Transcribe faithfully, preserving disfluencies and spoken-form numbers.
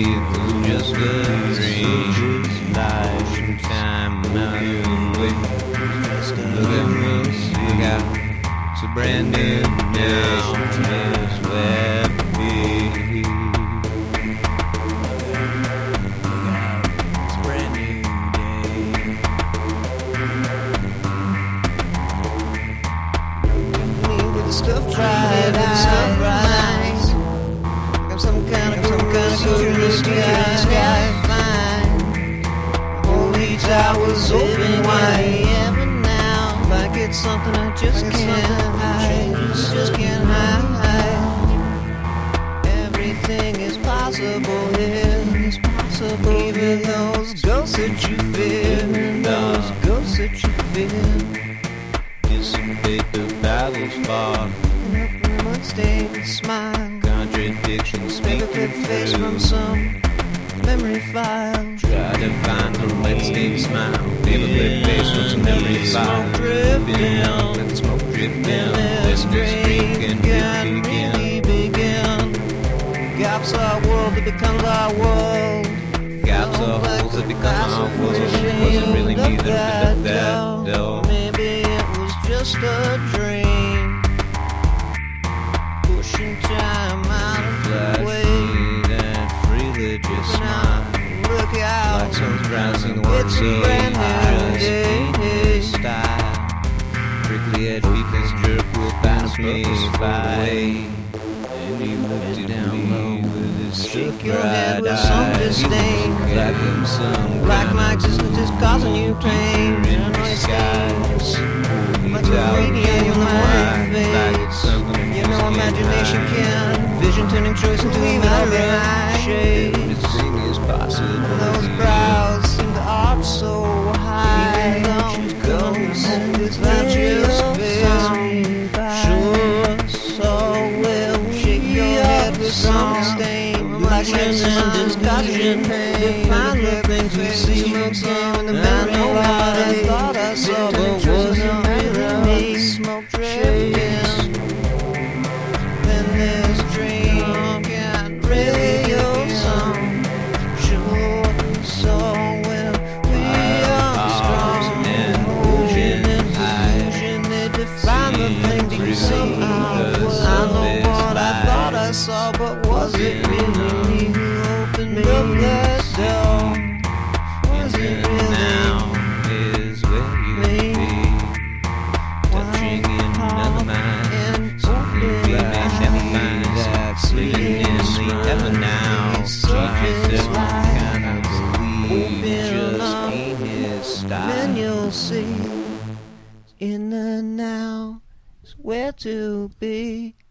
it was just a dream. Life and time out of the way. Look at us, look out. It's a brand new day. It's where to be. It's a brand new day. Me with the stuff right, the stuff right. Got some kind of, some kind of good in the sky. Fine. Holy towers open wide. Like it's something I just like can't hide, just, just can't hide. Everything is possible here, it's possible. Even those ghosts that you fear, those ghosts that you fear. Dissipate the battles fought, and up unstained smile. Contradictions speaking through. Face from some memory file. Try to find a red-stained smile. Paperclip face from some memory file. Drifting out, let the smoke drift down. Let's just begin, begin, really begin. Gaps our world, it becomes our world. Gaps are holes that become our world. Wasn't really me that did that, though. Maybe it was just a dream. Pushing time out of the way. Religious smile. Look out. Like someone's browsing the one so high. Just style. Prickly edge people's jerk will pass me by. And he looked down low with his shake your head with some disdain. Like him some black light just, just causing you pain. In the skies. Like a radio in the white face. You know imagination can vision turning choice into a matter shade. Everything is possible. Those brows seem to arch so high. Don't go without your space. Sure, so will shake your head with some disdain. Like and discussion pain. Define the things we see looks in the memory. I know what I thought I saw, but wasn't really me. Smoke drifting. Then this dream can't radio song. Sure, so will we are strong. Illusion and illusion, they define the things we see. I know what I thought I saw, but was it really me who opened up that door? Was it really now is where you be, touching in another mind. Something we may never find. Living in the ever now. Jesus kind of believe just ain't his style. Then you'll see in the now is where to be.